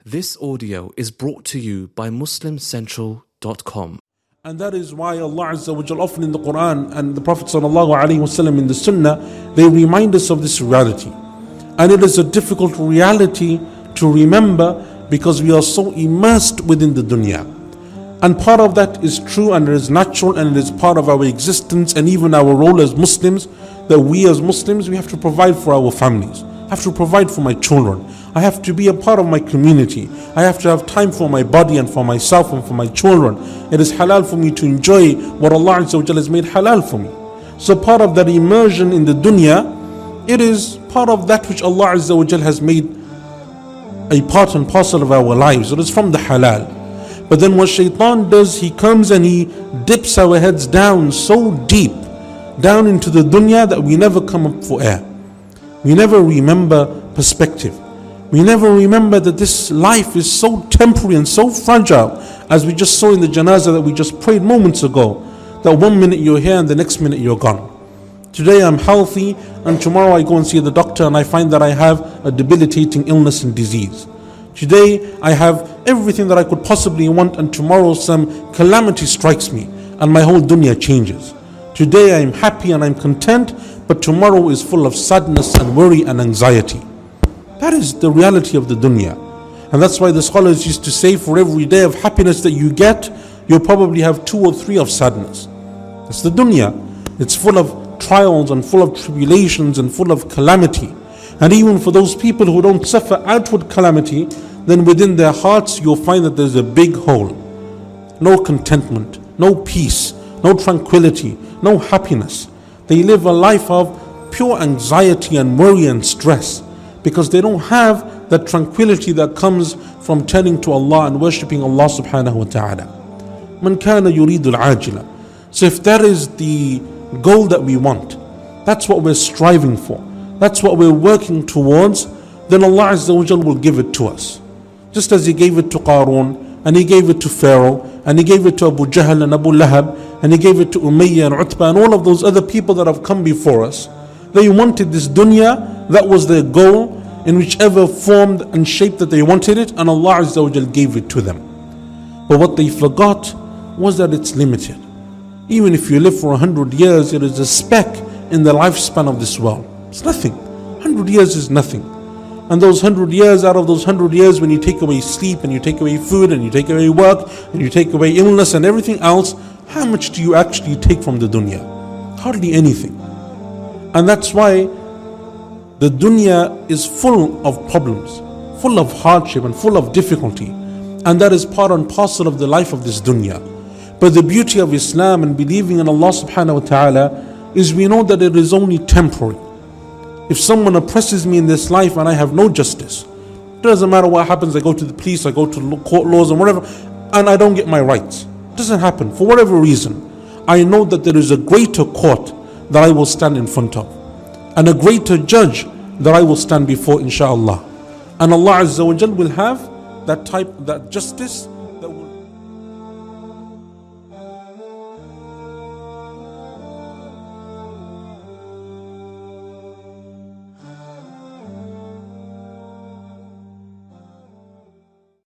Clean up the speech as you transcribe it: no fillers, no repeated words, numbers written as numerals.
This audio is brought to you by MuslimCentral.com. And that is why Allah Azza wa Jal often in the Quran and the Prophet Sallallahu Alaihi Wasallam in the Sunnah, they remind us of this reality. And it is a difficult reality to remember because we are so immersed within the dunya. And part of that is true and it is natural and it is part of our existence and even our role as Muslims, that we as Muslims, we have to provide for our families. I have to provide for my children. I have to be a part of my community. I have to have time for my body and for myself and for my children. It is halal for me to enjoy what Allah Azza wa Jalla has made halal for me. So part of that immersion in the dunya, it is part of that which Allah Azza wa Jalla has made a part and parcel of our lives. It is from the halal. But then what shaitan does, he comes and he dips our heads down so deep, down into the dunya, that we never come up for air. We never remember perspective. We never remember that this life is so temporary and so fragile, as we just saw in the janazah that we just prayed moments ago, that 1 minute you're here and the next minute you're gone. Today I'm healthy and tomorrow I go and see the doctor and I find that I have a debilitating illness and disease. Today I have everything that I could possibly want and tomorrow some calamity strikes me and my whole dunya changes. Today I'm happy and I'm content, but tomorrow is full of sadness and worry and anxiety. That is the reality of the dunya. And that's why the scholars used to say, for every day of happiness that you get, you'll probably have 2 or 3 of sadness. It's the dunya. It's full of trials and full of tribulations and full of calamity. And even for those people who don't suffer outward calamity, then within their hearts you'll find that there's a big hole. No contentment, no peace, no tranquility, no happiness. They live a life of pure anxiety and worry and stress because they don't have that tranquility that comes from turning to Allah and worshipping Allah subhanahu wa ta'ala. Man kana yuridu al-ajila. So if that is the goal that we want, that's what we're striving for, that's what we're working towards, then Allah Azza wa Jal will give it to us. Just as He gave it to Qarun, and He gave it to Pharaoh, and He gave it to Abu Jahl and Abu Lahab, and He gave it to Umayyah and Utbah and all of those other people that have come before us. They wanted this dunya, that was their goal, in whichever form and shape that they wanted it, and Allah Azza wa Jal gave it to them. But what they forgot was that it's limited. Even if you live for 100 years, it is a speck in the lifespan of this world. It's nothing. 100 years is nothing. And those 100 years, out of those 100 years, when you take away sleep and you take away food and you take away work and you take away illness and everything else, how much do you actually take from the dunya? Hardly anything. And that's why the dunya is full of problems, full of hardship and full of difficulty. And that is part and parcel of the life of this dunya. But the beauty of Islam and believing in Allah subhanahu wa ta'ala is we know that it is only temporary. If someone oppresses me in this life and I have no justice, it doesn't matter what happens, I go to the police, I go to court laws and whatever, and I don't get my rights. It doesn't happen for whatever reason. I know that there is a greater court that I will stand in front of, and a greater judge that I will stand before, inshaAllah. And Allah Azza wa Jal will have that justice